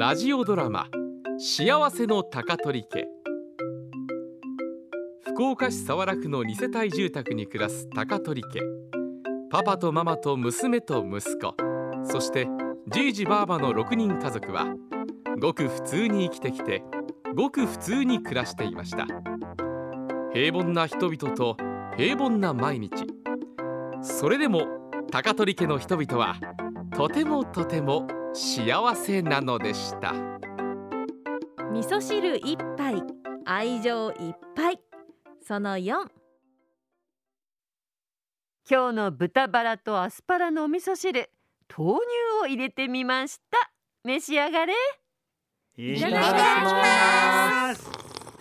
ラジオドラマ幸せの高取家。福岡市早良区の2世帯住宅に暮らす高取家。パパとママと娘と息子、そしてじいじばあばの6人家族はごく普通に生きてきて、ごく普通に暮らしていました。平凡な人々と平凡な毎日。それでも高取家の人々はとてもとても幸せなのでした。 味噌汁一杯、愛情いっぱい。その4。 今日の豚バラとアスパラのお味噌汁、豆乳を入れてみました。召し上がれ。 いただきます。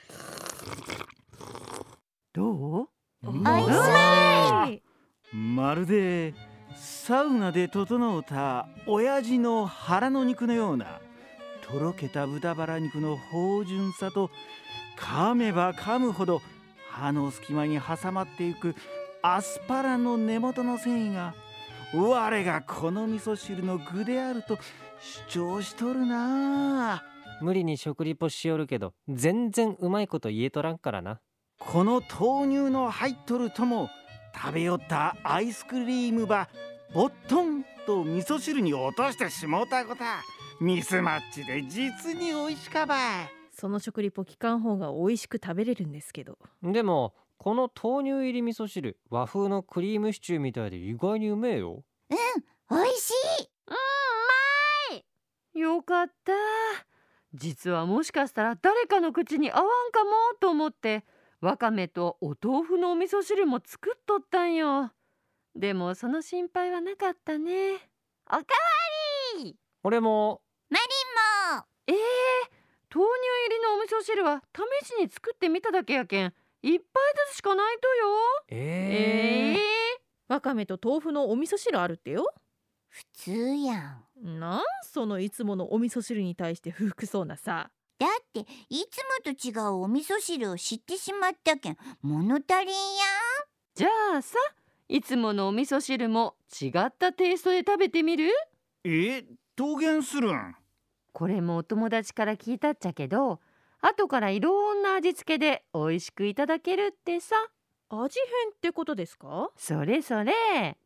どう？ おいしい。 まるでサウナで整うた親父の腹の肉のようなとろけた豚バラ肉の芳醇さと、噛めば噛むほど歯の隙間に挟まっていくアスパラの根元の繊維が、我がこの味噌汁の具であると主張しとるな。 無理に食リポしよるけど全然うまいこと言えとらんからな。 この豆乳の入っとるとも、食べよったアイスクリームばぼっとんと味噌汁に落としてしもうたこと、ミスマッチで実に美味しかばい。 その食リポ聞かん方が美味しく食べれるんですけど。 でもこの豆乳入り味噌汁、和風のクリームシチューみたいで意外にうめえよ。 美味しい。 うまい。よかった。実はもしかしたら誰かの口に合わんかもと思って、わかめとお豆腐のお味噌汁も作っとったんよ。でもその心配はなかったね。 おかわり。 俺も。 マリンも。 豆乳入りのお味噌汁は試しに作ってみただけやけん、一杯ずつしかないとよ。 わかめと豆腐のお味噌汁あるってよ。 普通やん。 なんそのいつものお味噌汁に対して不服そうなさ。 だっていつもと違うお味噌汁を知ってしまったけん物足りんやん。 じゃあさ、いつものお味噌汁も違ったテイストで食べてみる？ 桃源するん？ これもお友達から聞いたっちゃけど、後からいろんな味付けで美味しくいただけるってさ。 味変ってことですか？ それそれ。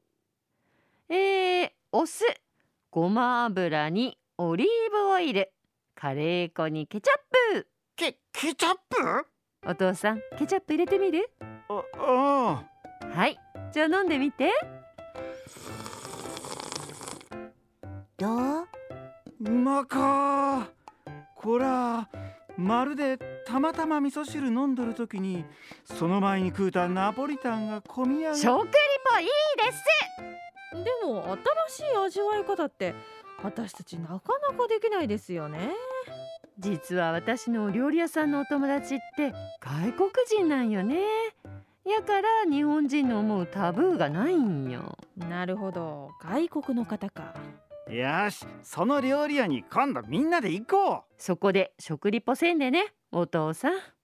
お酢、ごま油にオリーブオイル、カレー粉にケチャップ。 ケチャップ？ お父さん、ケチャップ入れてみる？ はい、 じゃあ飲んでみて。 どう？ うまか。こらまるでたまたま味噌汁飲んどるときにその前に食うたナポリタンが込み上げ。 食リポいいです。 でも新しい味わい方って私たちなかなかできないですよね。 実は私のお料理屋さんのお友達って外国人なんよね。やから日本人の思うタブーがないんよ。 なるほど、外国の方か。 よし、その料理屋に今度みんなで行こう。 そこで食リポせんでね、お父さん。